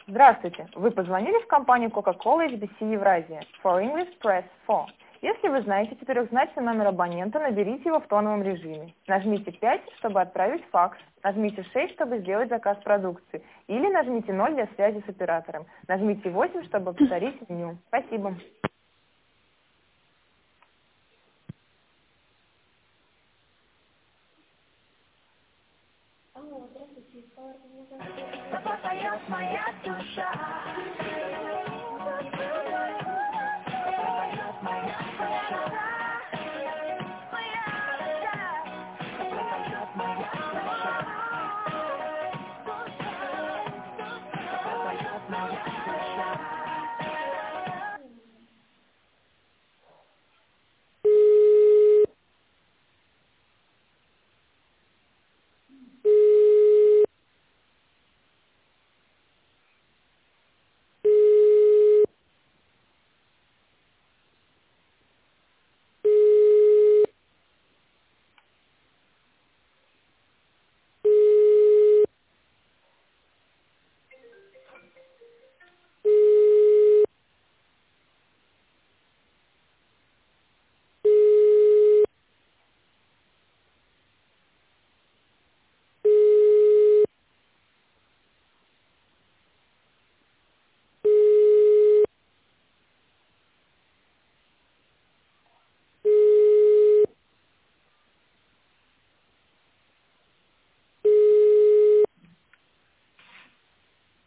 Здравствуйте! Вы позвонили в компанию Coca-Cola HBC Евразия. For English, press 4. Если вы знаете четырехзначный номер абонента, наберите его в тоновом режиме. Нажмите 5, чтобы отправить факс. Нажмите 6, чтобы сделать заказ продукции. Или нажмите 0 для связи с оператором. Нажмите 8, чтобы повторить меню. Спасибо. Алло, здравствуйте, пропоет моя душа. Пропоет моя душа. Пропоет моя душа. Пропоет моя душа.